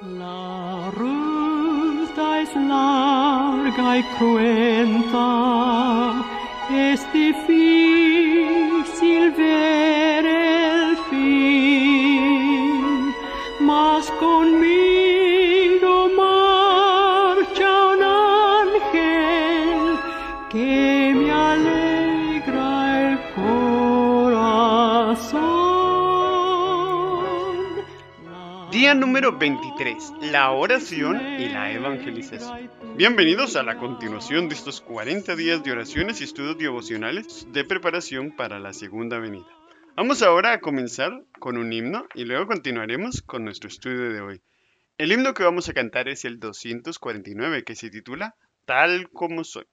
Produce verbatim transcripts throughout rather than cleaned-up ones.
La ruta es larga y cruenta, es difícil ver el fin, mas conmigo marcha un ángel que me alegra el corazón. Día número veintitrés, la oración y la evangelización. Bienvenidos a la continuación de estos cuarenta días de oraciones y estudios devocionales de preparación para la segunda venida. Vamos ahora a comenzar con un himno y luego continuaremos con nuestro estudio de hoy. El himno que vamos a cantar es el doscientos cuarenta y nueve, que se titula Tal como soy.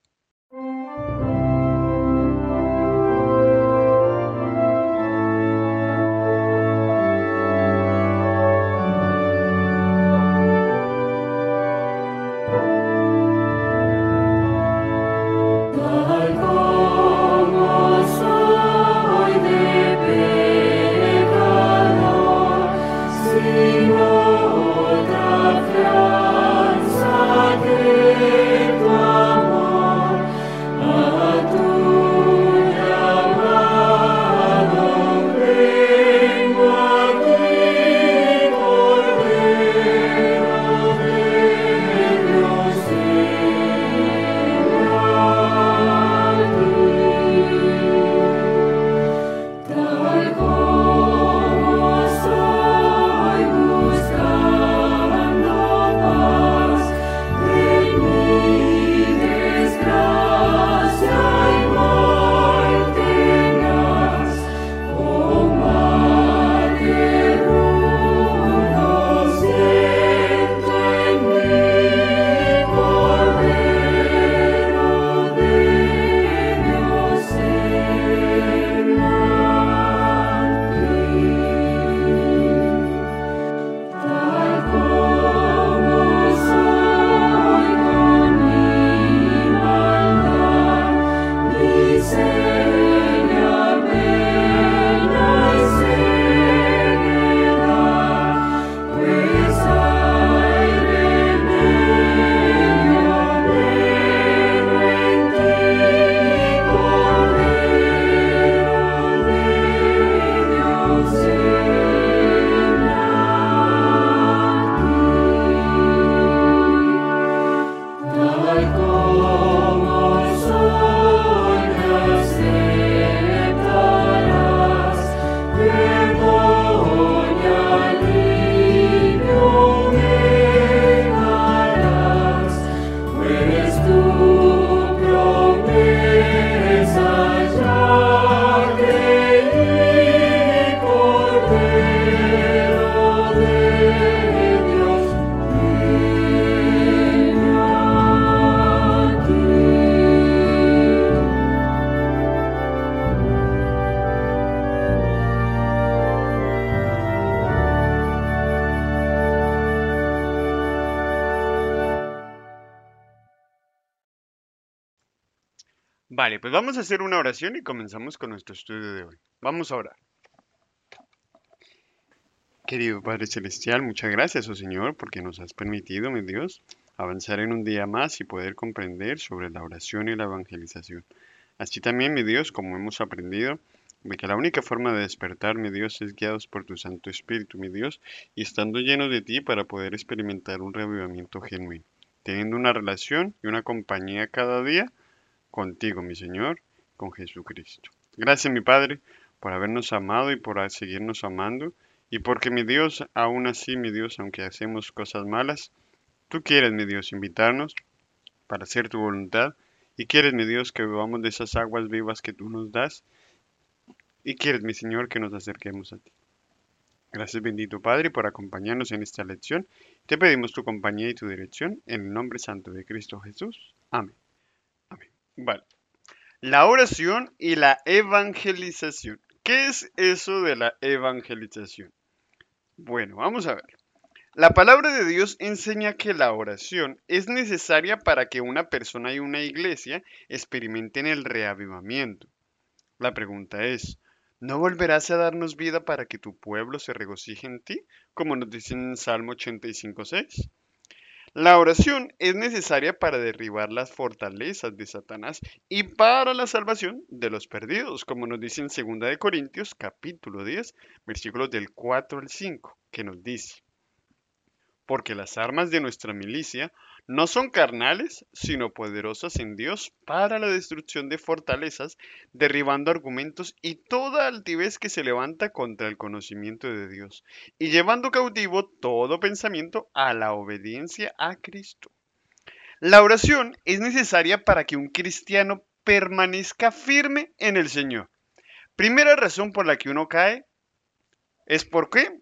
Vale, pues vamos a hacer una oración y comenzamos con nuestro estudio de hoy. Vamos a orar. Querido Padre Celestial, muchas gracias, oh Señor, porque nos has permitido, mi Dios, avanzar en un día más y poder comprender sobre la oración y la evangelización. Así también, mi Dios, como hemos aprendido, de que la única forma de despertar, mi Dios, es guiados por tu Santo Espíritu, mi Dios, y estando llenos de ti para poder experimentar un reavivamiento genuino, teniendo una relación y una compañía cada día contigo, mi Señor, con Jesucristo. Gracias, mi Padre, por habernos amado y por seguirnos amando, y porque, mi Dios, aún así, mi Dios, aunque hacemos cosas malas, tú quieres, mi Dios, invitarnos para hacer tu voluntad, y quieres, mi Dios, que bebamos de esas aguas vivas que tú nos das, y quieres, mi Señor, que nos acerquemos a ti. Gracias, bendito Padre, por acompañarnos en esta lección. Te pedimos tu compañía y tu dirección, en el nombre santo de Cristo Jesús. Amén. Amén. Vale. La oración y la evangelización. ¿Qué es eso de la evangelización? Bueno, vamos a ver. La palabra de Dios enseña que la oración es necesaria para que una persona y una iglesia experimenten el reavivamiento. La pregunta es, ¿No volverás a darnos vida para que tu pueblo se regocije en ti? Como nos dice en Salmo ochenta y cinco, seis. La oración es necesaria para derribar las fortalezas de Satanás y para la salvación de los perdidos, como nos dice en segunda de Corintios capítulo diez, versículos del cuatro al cinco, que nos dice: porque las armas de nuestra milicia no son carnales, sino poderosas en Dios para la destrucción de fortalezas, derribando argumentos y toda altivez que se levanta contra el conocimiento de Dios, y llevando cautivo todo pensamiento a la obediencia a Cristo. La oración es necesaria para que un cristiano permanezca firme en el Señor. Primera razón por la que uno cae es ¿por qué?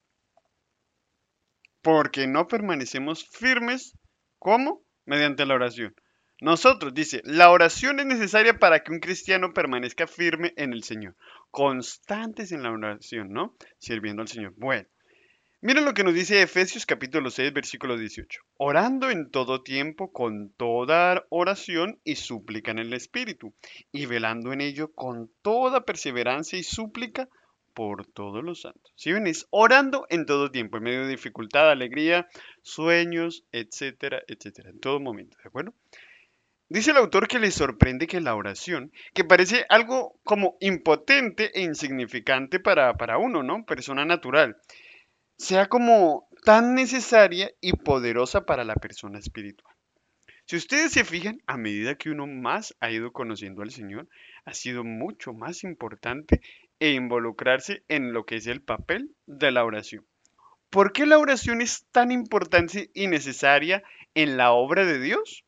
Porque no permanecemos firmes. ¿Cómo? Mediante la oración. Nosotros, dice, la oración es necesaria para que un cristiano permanezca firme en el Señor. Constantes en la oración, ¿no? Sirviendo al Señor. Bueno, miren lo que nos dice Efesios capítulo seis, versículo dieciocho. Orando en todo tiempo con toda oración y súplica en el Espíritu, y velando en ello con toda perseverancia y súplica por todos los santos. ¿Sí ven? Es orando en todo tiempo, en medio de dificultad, alegría, sueños, etcétera, etcétera, en todo momento, ¿de acuerdo? Dice el autor que le sorprende que la oración, que parece algo como impotente e insignificante para, para uno, ¿no? Persona natural, sea como tan necesaria y poderosa para la persona espiritual. Si ustedes se fijan, a medida que uno más ha ido conociendo al Señor, ha sido mucho más importante e involucrarse en lo que es el papel de la oración. ¿Por qué la oración es tan importante y necesaria en la obra de Dios?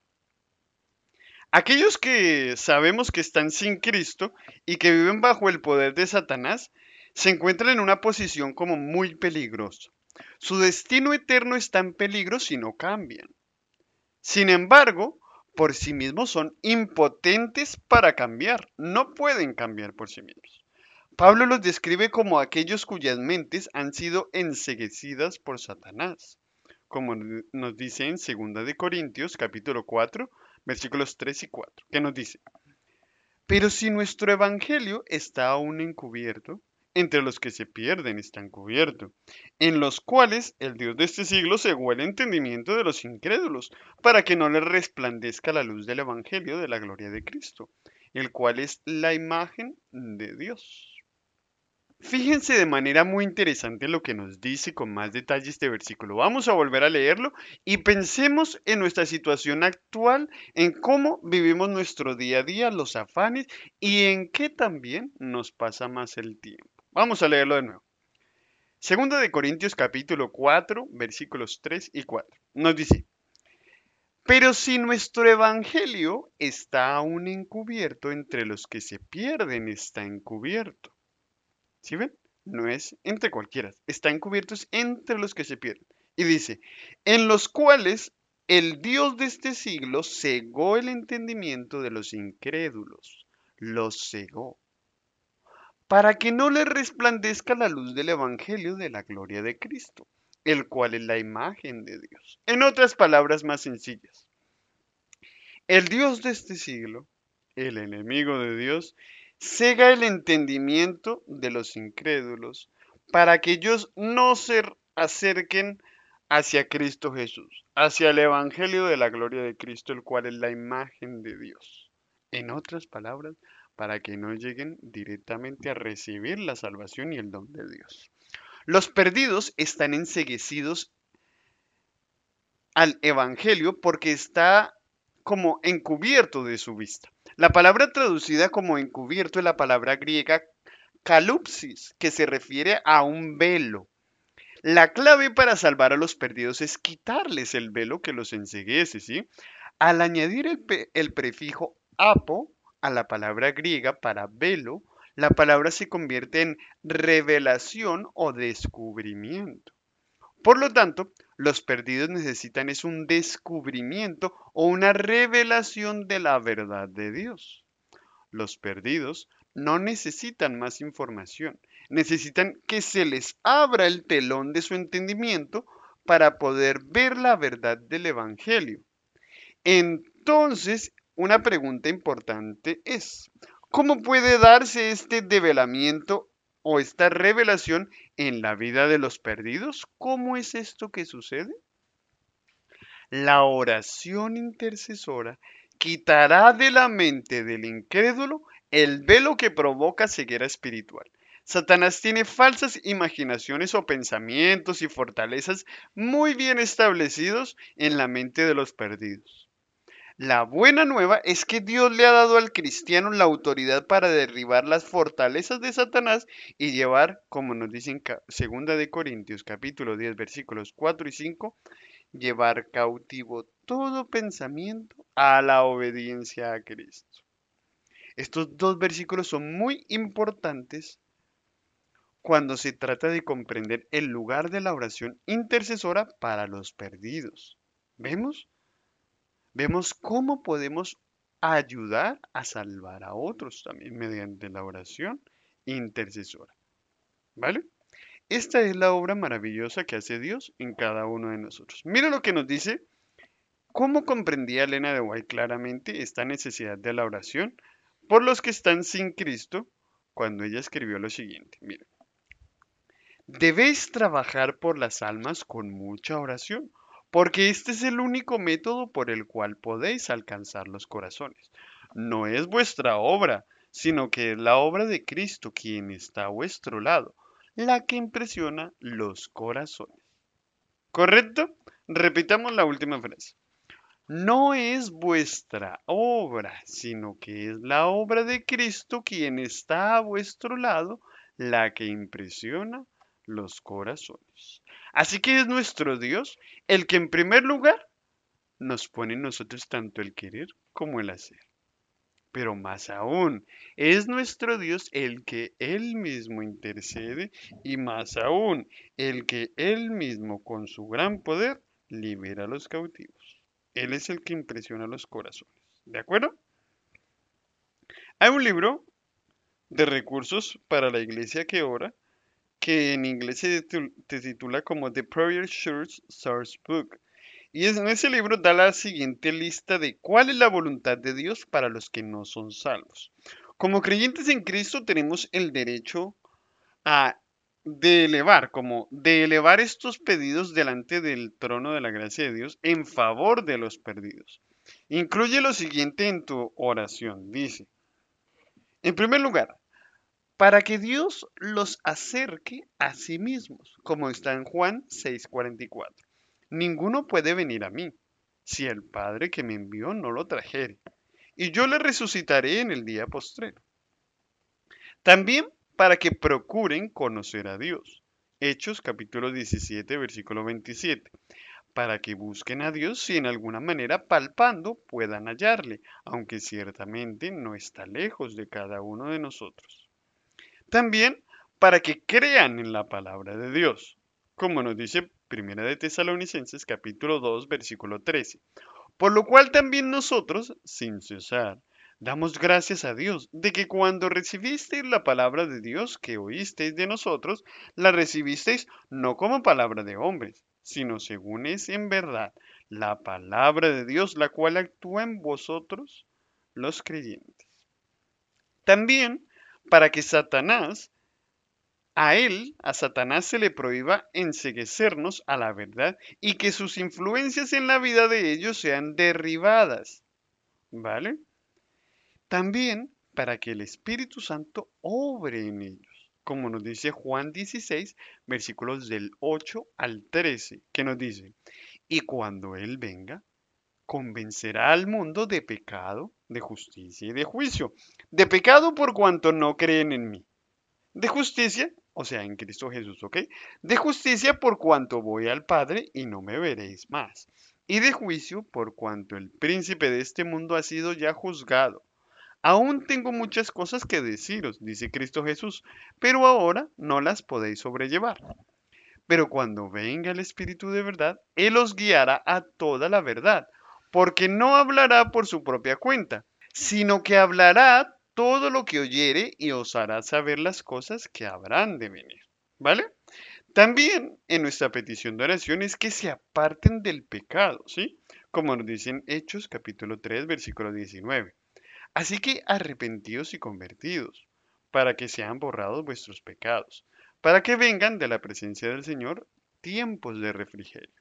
Aquellos que sabemos que están sin Cristo y que viven bajo el poder de Satanás, se encuentran en una posición como muy peligrosa. Su destino eterno está en peligro si no cambian. Sin embargo, por sí mismos son impotentes para cambiar, no pueden cambiar por sí mismos. Pablo los describe como aquellos cuyas mentes han sido enceguecidas por Satanás, como nos dice en segunda de Corintios capítulo cuatro, versículos tres y cuatro, que nos dice: pero si nuestro evangelio está aún encubierto, entre los que se pierden está encubierto, en los cuales el Dios de este siglo cegó el entendimiento de los incrédulos, para que no les resplandezca la luz del evangelio de la gloria de Cristo, el cual es la imagen de Dios. Fíjense de manera muy interesante lo que nos dice con más detalle este versículo. Vamos a volver a leerlo y pensemos en nuestra situación actual, en cómo vivimos nuestro día a día, los afanes y en qué también nos pasa más el tiempo. Vamos a leerlo de nuevo. Segunda de Corintios capítulo cuatro, versículos tres y cuatro. Nos dice: pero si nuestro evangelio está aún encubierto, entre los que se pierden está encubierto. ¿Sí ven? No es entre cualquiera, está encubiertos entre los que se pierden. Y dice: en los cuales el Dios de este siglo cegó el entendimiento de los incrédulos, los cegó, para que no les resplandezca la luz del evangelio de la gloria de Cristo, el cual es la imagen de Dios. En otras palabras más sencillas, el Dios de este siglo, el enemigo de Dios, cega el entendimiento de los incrédulos para que ellos no se acerquen hacia Cristo Jesús, hacia el Evangelio de la gloria de Cristo, el cual es la imagen de Dios. En otras palabras, para que no lleguen directamente a recibir la salvación y el don de Dios. Los perdidos están enceguecidos al Evangelio porque está como encubierto de su vista. La palabra traducida como encubierto es la palabra griega kalupsis, que se refiere a un velo. La clave para salvar a los perdidos es quitarles el velo que los enceguece, ¿sí? Al añadir el, el prefijo apo a la palabra griega para velo, la palabra se convierte en revelación o descubrimiento. Por lo tanto, los perdidos necesitan es un descubrimiento o una revelación de la verdad de Dios. Los perdidos no necesitan más información, necesitan que se les abra el telón de su entendimiento para poder ver la verdad del Evangelio. Entonces, una pregunta importante es: ¿Cómo puede darse este develamiento o esta revelación en la vida de los perdidos? ¿Cómo es esto que sucede? La oración intercesora quitará de la mente del incrédulo el velo que provoca ceguera espiritual. Satanás tiene falsas imaginaciones o pensamientos y fortalezas muy bien establecidos en la mente de los perdidos. La buena nueva es que Dios le ha dado al cristiano la autoridad para derribar las fortalezas de Satanás y llevar, como nos dice en segunda de Corintios capítulo diez versículos cuatro y cinco, llevar cautivo todo pensamiento a la obediencia a Cristo. Estos dos versículos son muy importantes cuando se trata de comprender el lugar de la oración intercesora para los perdidos. ¿Vemos? Vemos cómo podemos ayudar a salvar a otros también mediante la oración intercesora. ¿Vale? Esta es la obra maravillosa que hace Dios en cada uno de nosotros. Mira lo que nos dice. ¿Cómo comprendía Elena de White claramente esta necesidad de la oración por los que están sin Cristo cuando ella escribió lo siguiente? Mira, debéis trabajar por las almas con mucha oración, porque este es el único método por el cual podéis alcanzar los corazones. No es vuestra obra, sino que es la obra de Cristo quien está a vuestro lado, la que impresiona los corazones. ¿Correcto? Repitamos la última frase. No es vuestra obra, sino que es la obra de Cristo quien está a vuestro lado, la que impresiona los corazones. Así que es nuestro Dios el que en primer lugar nos pone en nosotros tanto el querer como el hacer. Pero más aún, es nuestro Dios el que Él mismo intercede y más aún, el que Él mismo con su gran poder libera a los cautivos. Él es el que impresiona los corazones. ¿De acuerdo? Hay un libro de recursos para la iglesia que ora que en inglés se titula como The Prayer Church Source Book. Y en ese libro da la siguiente lista de cuál es la voluntad de Dios para los que no son salvos. Como creyentes en Cristo tenemos el derecho a de elevar, como de elevar estos pedidos delante del trono de la gracia de Dios en favor de los perdidos. Incluye lo siguiente en tu oración. Dice, en primer lugar, para que Dios los acerque a sí mismos, como está en Juan seis cuarenta y cuatro. Ninguno puede venir a mí, si el Padre que me envió no lo trajere, y yo le resucitaré en el día postrero. También para que procuren conocer a Dios. Hechos capítulo diecisiete, versículo veintisiete. Para que busquen a Dios si en alguna manera palpando puedan hallarle, aunque ciertamente no está lejos de cada uno de nosotros. También para que crean en la palabra de Dios, como nos dice Primera de Tesalonicenses capítulo dos, versículo trece. Por lo cual también nosotros, sin cesar, damos gracias a Dios de que cuando recibisteis la palabra de Dios que oísteis de nosotros, la recibisteis no como palabra de hombres, sino según es en verdad la palabra de Dios, la cual actúa en vosotros los creyentes. También para que Satanás, a él, a Satanás se le prohíba enceguecernos a la verdad y que sus influencias en la vida de ellos sean derribadas. ¿Vale? También para que el Espíritu Santo obre en ellos, como nos dice Juan dieciséis, versículos del ocho al trece, que nos dice, y cuando Él venga, convencerá al mundo de pecado, de justicia y de juicio. De pecado por cuanto no creen en mí. De justicia, o sea, en Cristo Jesús, ¿ok? De justicia por cuanto voy al Padre y no me veréis más. Y de juicio por cuanto el príncipe de este mundo ha sido ya juzgado. Aún tengo muchas cosas que deciros, dice Cristo Jesús, pero ahora no las podéis sobrellevar. Pero cuando venga el Espíritu de verdad, Él os guiará a toda la verdad, porque no hablará por su propia cuenta, sino que hablará todo lo que oyere y os hará saber las cosas que habrán de venir. ¿Vale? También en nuestra petición de oración es que se aparten del pecado, ¿sí? Como nos dicen Hechos capítulo tres, versículo diecinueve. Así que arrepentíos y convertidos, para que sean borrados vuestros pecados, para que vengan de la presencia del Señor tiempos de refrigerio.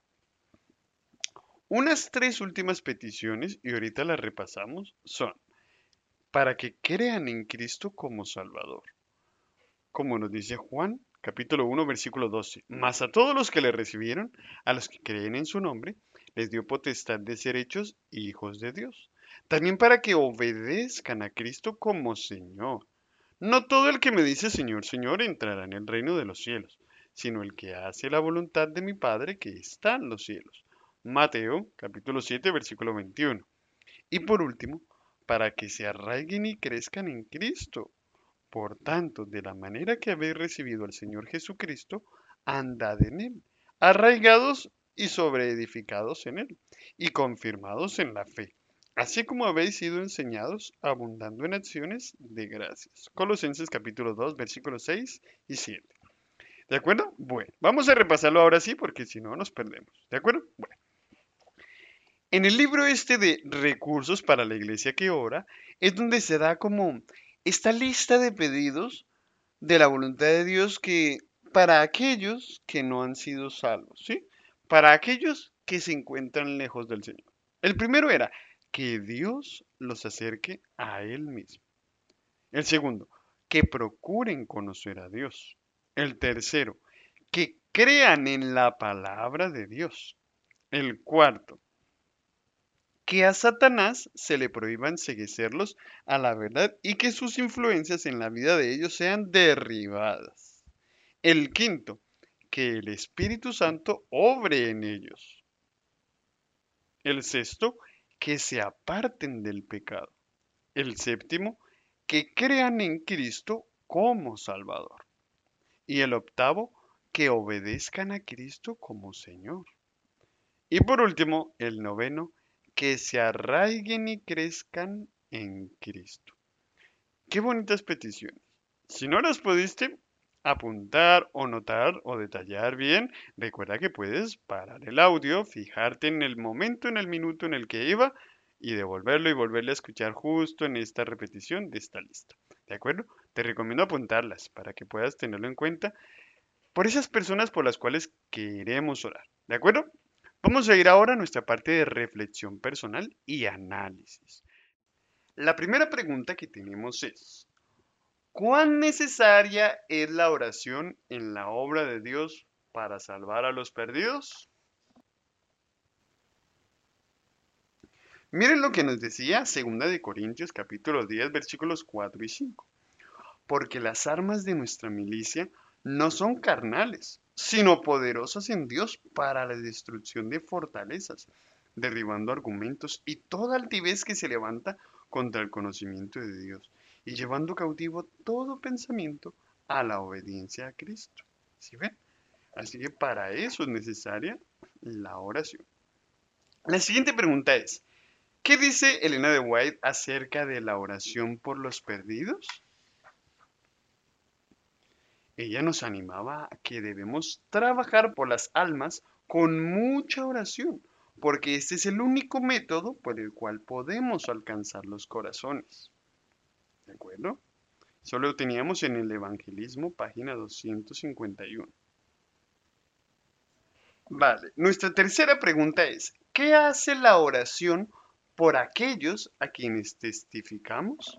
Unas tres últimas peticiones, y ahorita las repasamos, son para que crean en Cristo como Salvador. Como nos dice Juan, capítulo uno, versículo doce. Mas a todos los que le recibieron, a los que creen en su nombre, les dio potestad de ser hechos hijos de Dios. También para que obedezcan a Cristo como Señor. No todo el que me dice Señor, Señor entrará en el reino de los cielos, sino el que hace la voluntad de mi Padre que está en los cielos. Mateo, capítulo siete, versículo veintiuno. Y por último, para que se arraiguen y crezcan en Cristo. Por tanto, de la manera que habéis recibido al Señor Jesucristo, andad en él, arraigados y sobreedificados en él, y confirmados en la fe, así como habéis sido enseñados, abundando en acciones de gracias. Colosenses capítulo dos, versículos seis y siete. ¿De acuerdo? Bueno, vamos a repasarlo ahora sí, porque si no nos perdemos. ¿De acuerdo? Bueno. En el libro este de recursos para la iglesia que ora, es donde se da como esta lista de pedidos de la voluntad de Dios que para aquellos que no han sido salvos, ¿sí? Para aquellos que se encuentran lejos del Señor. El primero era que Dios los acerque a Él mismo. El segundo, que procuren conocer a Dios. El tercero, que crean en la palabra de Dios. El cuarto, que a Satanás se le prohíba enseguecerlos a la verdad y que sus influencias en la vida de ellos sean derribadas. El quinto, que el Espíritu Santo obre en ellos. El sexto, que se aparten del pecado. El séptimo, que crean en Cristo como Salvador. Y el octavo, que obedezcan a Cristo como Señor. Y por último, el noveno, que se arraiguen y crezcan en Cristo. Qué bonitas peticiones. Si no las pudiste apuntar o notar o detallar bien, recuerda que puedes parar el audio, fijarte en el momento, en el minuto en el que iba y devolverlo y volverle a escuchar justo en esta repetición de esta lista. ¿De acuerdo? Te recomiendo apuntarlas para que puedas tenerlo en cuenta por esas personas por las cuales queremos orar. ¿De acuerdo? Vamos a ir ahora a nuestra parte de reflexión personal y análisis. La primera pregunta que tenemos es, ¿cuán necesaria es la oración en la obra de Dios para salvar a los perdidos? Miren lo que nos decía segunda de Corintios capítulo diez versículos cuatro y cinco. Porque las armas de nuestra milicia no son carnales, sino poderosas en Dios para la destrucción de fortalezas, derribando argumentos y toda altivez que se levanta contra el conocimiento de Dios, y llevando cautivo todo pensamiento a la obediencia a Cristo. ¿Sí ven? Así que para eso es necesaria la oración. La siguiente pregunta es, ¿qué dice Elena de White acerca de la oración por los perdidos? Ella nos animaba a que debemos trabajar por las almas con mucha oración, porque este es el único método por el cual podemos alcanzar los corazones. ¿De acuerdo? Eso lo teníamos en el Evangelismo, página doscientos cincuenta y uno. Vale, nuestra tercera pregunta es, ¿qué hace la oración por aquellos a quienes testificamos?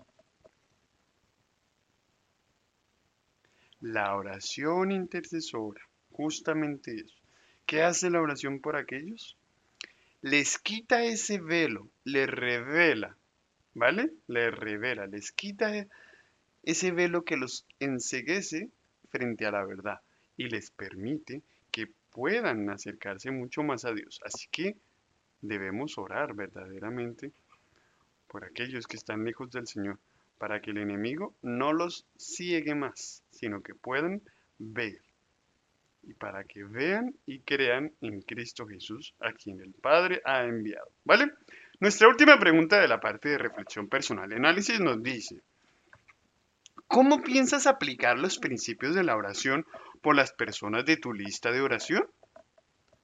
La oración intercesora, justamente eso. ¿Qué hace la oración por aquellos? Les quita ese velo, les revela, ¿vale? Les revela, les quita ese velo que los enceguece frente a la verdad y les permite que puedan acercarse mucho más a Dios. Así que debemos orar verdaderamente por aquellos que están lejos del Señor, para que el enemigo no los ciegue más, sino que puedan ver. Y para que vean y crean en Cristo Jesús, a quien el Padre ha enviado. ¿Vale? Nuestra última pregunta de la parte de reflexión personal y análisis nos dice, ¿cómo piensas aplicar los principios de la oración por las personas de tu lista de oración?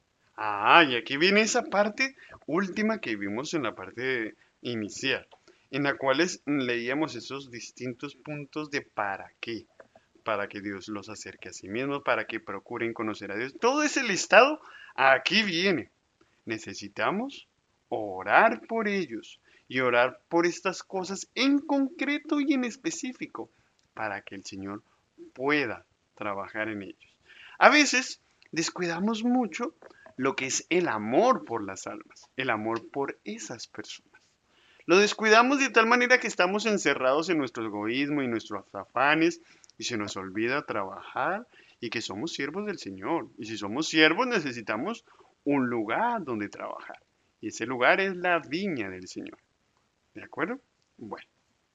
Ah, y aquí viene esa parte última que vimos en la parte inicial. en la cual leíamos esos distintos puntos de para qué, para que Dios los acerque a sí mismo, para que procuren conocer a Dios. Todo ese listado aquí viene. Necesitamos orar por ellos y orar por estas cosas en concreto y en específico para que el Señor pueda trabajar en ellos. A veces descuidamos mucho lo que es el amor por las almas, el amor por esas personas. Lo descuidamos de tal manera que estamos encerrados en nuestro egoísmo y nuestros afanes y se nos olvida trabajar y que somos siervos del Señor. Y si somos siervos necesitamos un lugar donde trabajar. Y ese lugar es la viña del Señor. ¿De acuerdo? Bueno,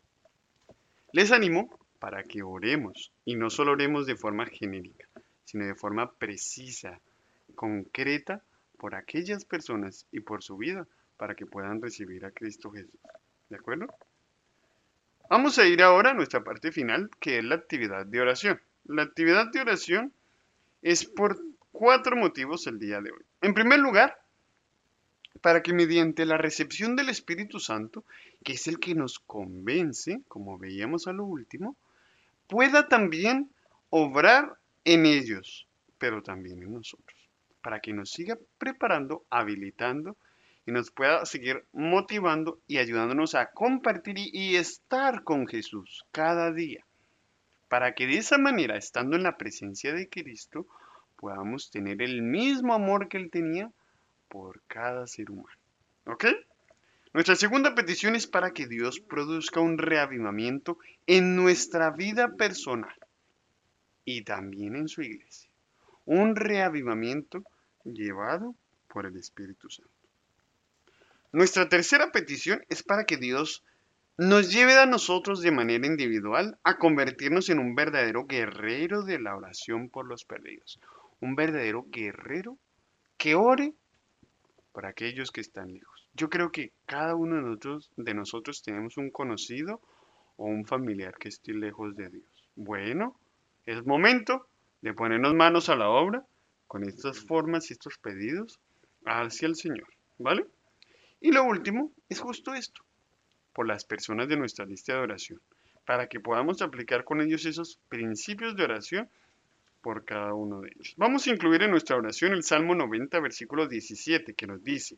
les animo para que oremos y no solo oremos de forma genérica, sino de forma precisa, concreta, por aquellas personas y por su vida, para que puedan recibir a Cristo Jesús. ¿De acuerdo? Vamos a ir ahora a nuestra parte final, que es la actividad de oración. La actividad de oración es por cuatro motivos el día de hoy. En primer lugar, para que mediante la recepción del Espíritu Santo, que es el que nos convence, como veíamos a lo último, pueda también obrar en ellos, pero también en nosotros, para que nos siga preparando, habilitando y nos pueda seguir motivando y ayudándonos a compartir y, y estar con Jesús cada día, para que de esa manera, estando en la presencia de Cristo, podamos tener el mismo amor que Él tenía por cada ser humano. ¿Ok? Nuestra segunda petición es para que Dios produzca un reavivamiento en nuestra vida personal y también en su iglesia. Un reavivamiento llevado por el Espíritu Santo. Nuestra tercera petición es para que Dios nos lleve a nosotros de manera individual a convertirnos en un verdadero guerrero de la oración por los perdidos. Un verdadero guerrero que ore por aquellos que están lejos. Yo creo que cada uno de nosotros, de nosotros tenemos un conocido o un familiar que esté lejos de Dios. Bueno, es momento de ponernos manos a la obra con estas formas y estos pedidos hacia el Señor, ¿vale? Y lo último es justo esto, por las personas de nuestra lista de oración, para que podamos aplicar con ellos esos principios de oración por cada uno de ellos. Vamos a incluir en nuestra oración el Salmo noventa, versículo diecisiete, que nos dice: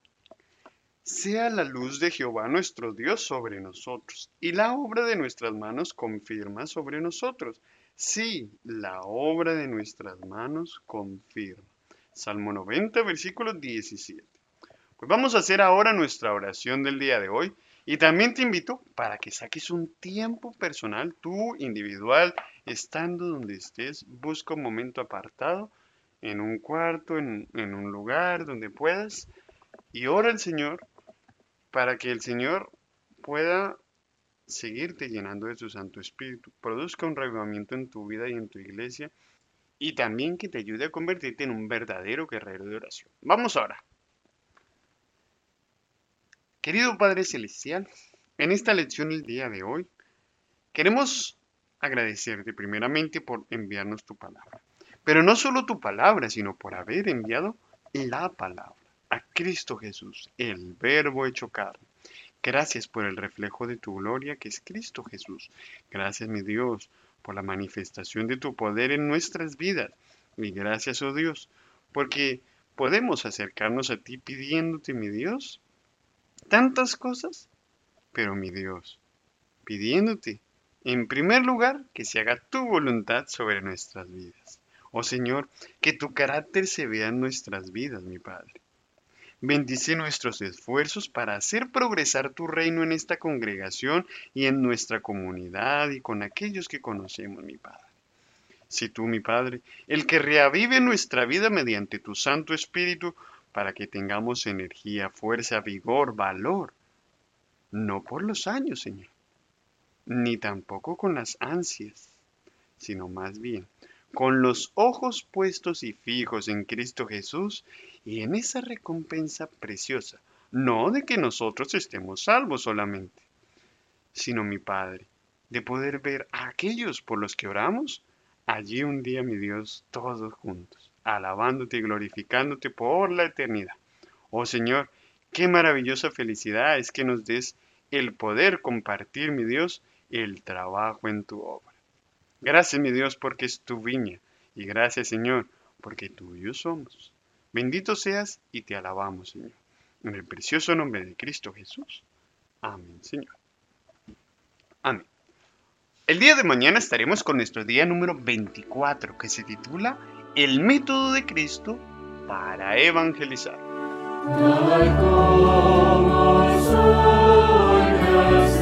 sea la luz de Jehová nuestro Dios sobre nosotros, y la obra de nuestras manos confirma sobre nosotros. Sí, la obra de nuestras manos confirma. Salmo noventa, versículo diecisiete. Pues vamos a hacer ahora nuestra oración del día de hoy. Y también te invito para que saques un tiempo personal, tú, individual, estando donde estés, busca un momento apartado, en un cuarto, en, en un lugar donde puedas, y ora al Señor para que el Señor pueda seguirte llenando de su Santo Espíritu, produzca un reavivamiento en tu vida y en tu iglesia, y también que te ayude a convertirte en un verdadero guerrero de oración. Vamos ahora. Querido Padre Celestial, en esta lección el día de hoy, queremos agradecerte primeramente por enviarnos tu palabra. Pero no solo tu palabra, sino por haber enviado la palabra, a Cristo Jesús, el Verbo hecho carne. Gracias por el reflejo de tu gloria que es Cristo Jesús. Gracias, mi Dios, por la manifestación de tu poder en nuestras vidas. Y gracias, oh Dios, porque podemos acercarnos a ti pidiéndote, mi Dios, tantas cosas, pero mi Dios, pidiéndote, en primer lugar, que se haga tu voluntad sobre nuestras vidas. Oh Señor, que tu carácter se vea en nuestras vidas, mi Padre. Bendice nuestros esfuerzos para hacer progresar tu reino en esta congregación y en nuestra comunidad y con aquellos que conocemos, mi Padre. Si tú, mi Padre, el que reavive nuestra vida mediante tu Santo Espíritu, para que tengamos energía, fuerza, vigor, valor, no por los años, Señor, ni tampoco con las ansias, sino más bien con los ojos puestos y fijos en Cristo Jesús y en esa recompensa preciosa, no de que nosotros estemos salvos solamente, sino, mi Padre, de poder ver a aquellos por los que oramos, allí un día, mi Dios, todos juntos, alabándote y glorificándote por la eternidad. Oh Señor, qué maravillosa felicidad es que nos des el poder compartir, mi Dios, el trabajo en tu obra. Gracias, mi Dios, porque es tu viña. Y gracias, Señor, porque tuyos somos. Bendito seas y te alabamos, Señor. En el precioso nombre de Cristo Jesús. Amén, Señor. Amén. El día de mañana estaremos con nuestro día número veinticuatro, que se titula El método de Cristo para evangelizar. Tal como soy,